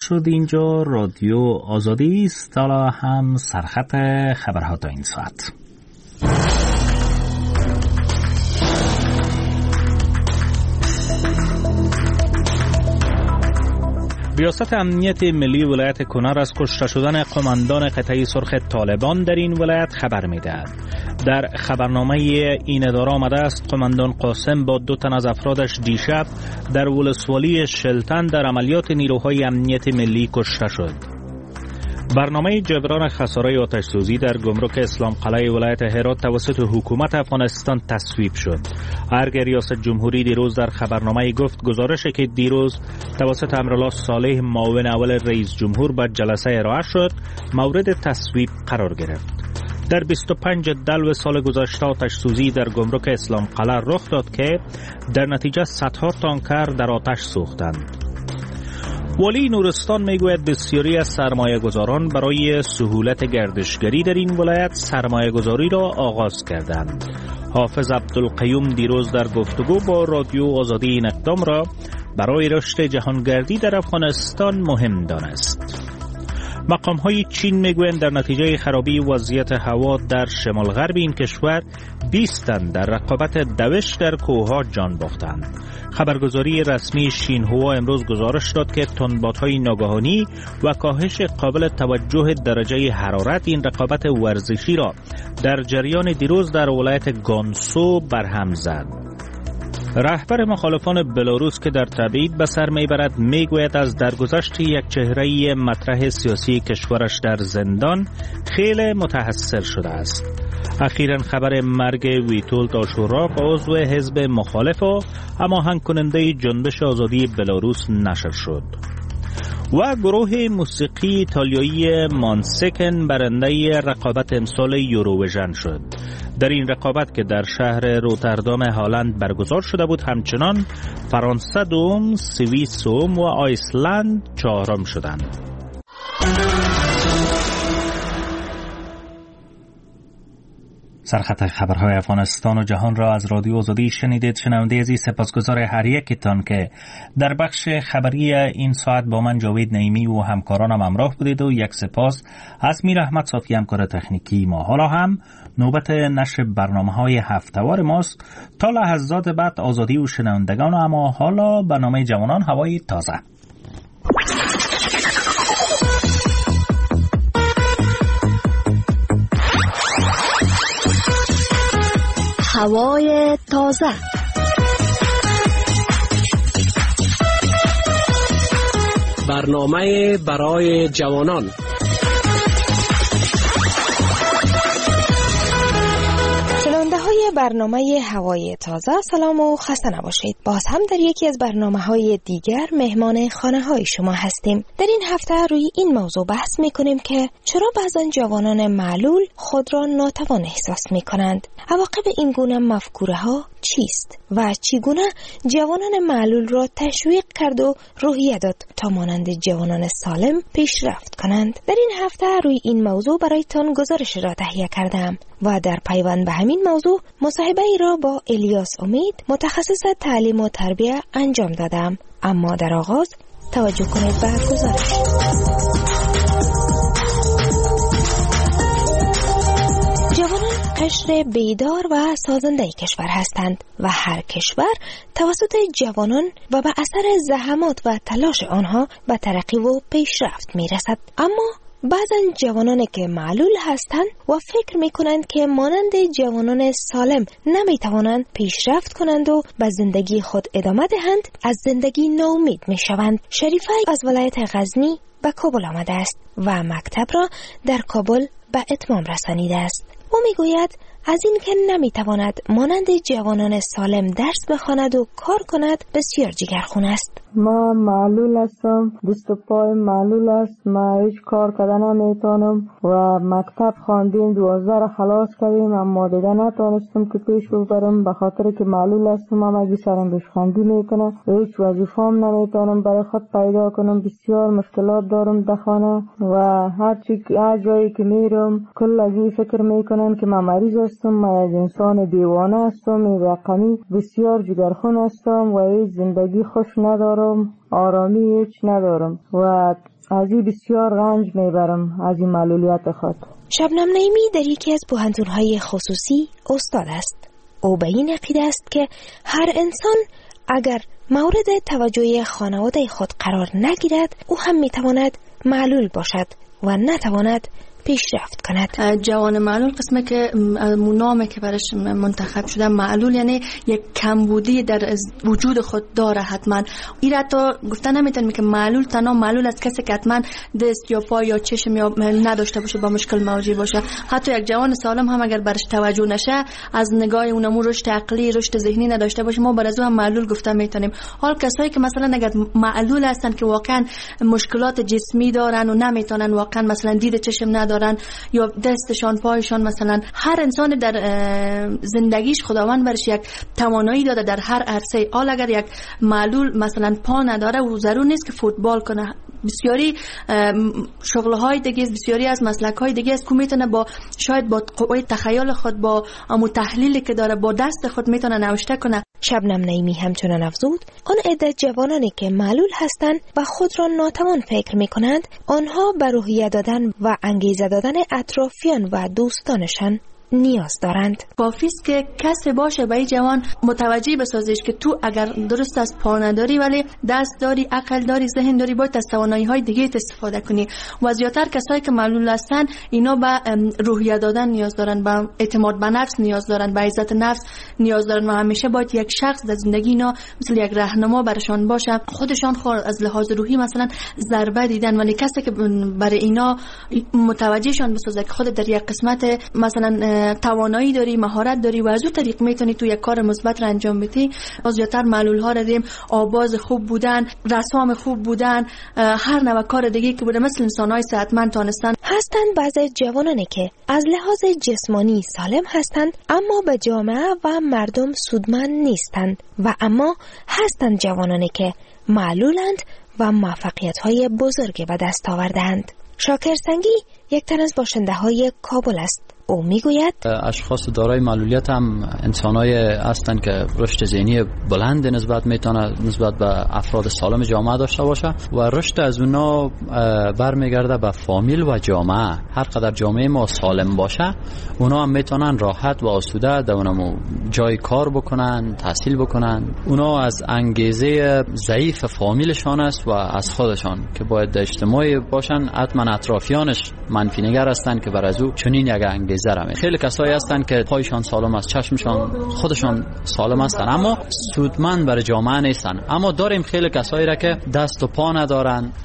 شد اینجا رادیو آزادی است، حالا هم سرخط خبرها تا این ساعت. ریاست امنیت ملی ولایت کنر از کشته شدن قماندان قطعه سرخ طالبان در این ولایت خبر می‌دهد. در خبرنامه این اداره آمده است قماندان قاسم با 2 تن از افرادش دیشب در ولسوالی شلتن در عملیات نیروهای امنیت ملی کشته شد. برنامه جبران خسارات آتش سوزی در گمرک اسلام قلعه ولایت هرات توسط حکومت افغانستان تصویب شد. ارگ ریاست جمهوری دیروز در خبرنامه گفت گزارشی که دیروز توسط امرالله صالح معاون اول رئیس جمهور به جلسه ارائه شد مورد تصویب قرار گرفت. در 25 دلو سال گذشته آتش سوزی در گمرک اسلام قلعه رخ داد که در نتیجه صدها تانکر در آتش سوختند. والی نورستان میگوید بسیاری از سرمایه‌گذاران برای سهولت گردشگری در این ولایت سرمایه‌گذاری را آغاز کردند. حافظ عبدالقیوم دیروز در گفتگو با رادیو آزادی این اقدام را برای رشد جهانگردی در افغانستان مهم دانست. مقام‌های چین میگویند در نتیجه خرابی وضعیت هوا در شمال غرب این کشور 20 تن در رقابت دوش در کوه‌ها جان باختند. خبرگزاری رسمی شینهوا امروز گزارش داد که تندبادهای ناگهانی و کاهش قابل توجه درجه حرارت این رقابت ورزشی را در جریان دیروز در ولایت گانسو برهم زد. رهبر مخالفان بلاروس که در تبعید به سر میبرد میگوید از درگذشت یک چهره مطرح سیاسی کشورش در زندان خیلی متحسر شده است. اخیراً خبر مرگ ویتولت آشوراق عضو حزب مخالف و هماهنگ کننده جنبش آزادی بلاروس نشر شد. و گروه موسیقی ایتالیایی مانسکن برنده رقابت امسال یوروویژن شد. در این رقابت که در شهر روتردام هلند برگزار شده بود همچنان فرانسه دوم، سوئیس سوم و آیسلند چهارم شدند. سرخط خبرهای افغانستان و جهان را از رادیو آزادی شنیدید. شنونده عزیز سپاسگزار هر یکتان که در بخش خبری این ساعت با من جاوید نعیمی و همکارانم همراه بودید و یک سپاس از میر احمد صافی همکار تکنیکی ما. حالا هم نوبت نشر برنامه‌های هفته‌وار ماست. تا لحظات بعد آزادی و شنوندگان، اما حالا برنامه جوانان هوای تازه. هوای تازه. برنامه برای جوانان. شنونده‌های برنامه هوای تازه، سلام و خسته نباشید. باز هم در یکی از برنامه‌های دیگر مهمان خانه‌های شما هستیم. در این هفته روی این موضوع بحث می‌کنیم که چرا بعضن جوانان معلول خود را ناتوان احساس می‌کنند. عواقب این گونه مفکوره‌ها چیست و چگونه جوانان معلول را تشویق کرد و روحیه داد تا مانند جوانان سالم پیشرفت کنند. در این هفته روی این موضوع برایتان گزارش را تهیه کردم و در پیوند به همین موضوع مصاحبه ای را با الیاس امید متخصص تعلیم و تربیت انجام دادم. اما در آغاز توجه کنید به گزارش. جوانان قشر بیدار و سازنده کشور هستند و هر کشور توسط جوانان و به اثر زحمات و تلاش آنها به ترقی و پیشرفت میرسد. اما بعضن جوانانی که معلول هستند و فکر میکنند که مانند جوانان سالم نمیتوانند پیشرفت کنند و به زندگی خود ادامه دهند، از زندگی ناامید میشوند. شریفه از ولایت غزنی به کابل آمده است و مکتب را در کابل به اتمام رسانیده است. او میگوید از این که نمیتواند مانند جوانان سالم درس بخواند و کار کند بسیار جگرخون است. ما معلول هستم، دست و پای معلول است، ما هیچ کار کردن نمیتونم و مکتب خواندیم 12 را خلاص کردیم اما دیگه نتونستم که پیش ببرم به خاطر که معلول هستم. اما اگه سرم بشخندی میکنه هیچ وظیفه‌ام نمیتونم برای خود پیدا کنم. بسیار مشکلات دارم در خانه و هر جایی که میرم کل از این فکر میکنن که من مریض هستم، من از انسان دیوانه هستم، رقمی بسیار جگرخون هستم و هیچ زندگی خوش ندارم، آرامی هیچ ندارم و از این بسیار رنج میبرم از این معلولیت خود. شبنم نعیمی در یکی از پوهنتون‌های خصوصی استاد است. او به این عقیده است که هر انسان اگر مورد توجه خانواده خود قرار نگیرد او هم میتواند معلول باشد و نتواند پیشرفت کند. جوان معلول قسمه که نامی که برش منتخب شده، معلول یعنی یک کمبودی در وجود خود داره حتما. این را تا گفته نمیتونیم که معلول تنها معلول از کسی که حتما دست یا پا یا چشم یا نداشته باشه با مشکل مواجه باشه. حتی یک جوان سالم هم اگر برش توجه نشه، از نگاه اونمو رشد عقلی رشد ذهنی نداشته باشه، ما بر از او هم معلول گفته میتونیم. حال کسایی که مثلا اگر معلول هستن که واقعا مشکلات جسمی دارن و نمیتونن واقعا مثلا دید چشم دارن یا دستشان پایشان، مثلا هر انسان در زندگیش خداوند برش یک توانایی داده در هر عرصه. حال اگر یک معلول مثلا پا نداره و ضرور نیست که فوتبال کنه، بسیاری شغل‌های دیگه، بسیاری از مسلک‌های دیگه است که میتونه با شاید با قوه تخیل خود، با امو تحلیلی که داره با دست خود میتونه نوشته کنه. شبنم نعیمی همچنان افزود آن عده جوانانی که معلول هستند و خود را ناتوان فکر میکنند، آنها به روحیه دادن و انگیزه دادن اطرافیان و دوستانشان نیاز دارند. کافی است که کسی باشه به این جوان متوجه بسازیش که تو اگر درست از پا نداری ولی دست داری، عقل داری، ذهن داری، باید از توانایی‌های دیگه استفاده کنی. و زیاتر کسایی که معلول هستن اینا به روحیه دادن نیاز دارن، به اعتماد به نفس نیاز دارن، به عزت نفس نیاز دارن و همیشه باید یک شخص در زندگی اینا مثل یک راهنما برشان باشه. خودشان از لحاظ روحی مثلا ضربه دیدن، ولی کسی که برای اینا متوجهشان بسازه که خود در یک قسمت مثلا توانایی داری، مهارت داری و از اون طریق میتونی تو یک کار مثبت را انجام بدی. از زیاتر معلول ها را دیم آواز خوب بودن، رسام خوب بودن، هر نوع کار دیگه که بوده مثل انسان‌های صحتمند تانستن. هستند بعضی جوانانی که از لحاظ جسمانی سالم هستند اما به جامعه و مردم سودمند نیستند و اما هستند جوانانی که معلولند و موفقیت‌های بزرگی به دست آوردند. شاکر سنگی یک تن از باشنده‌های کابل است. او میگوید اشخاص دارای معلولیت هم انسانای هستند که رشد ذهنی بلند نسبت به افراد سالم جامعه داشته باشه و رشد از اونا برمیگرده به فامیل و جامعه. هر قدر جامعه ما سالم باشه اونا هم میتونن راحت و آسوده در اونمو جای کار بکنن، تحصیل بکنن. اونا از انگیزه ضعیف فامیلشان است و از خودشان که باید اجتماعی باشن. حتما اطرافیانش منفی نگر هستند که بر از او چنین یک انگیزه خیلی کسایی هستن که پایشان سالم است، چشمشان خودشان سالم هستن اما سودمند برای جامعه نیستن. اما داریم خیلی کسایی را که دست و پا ندارن،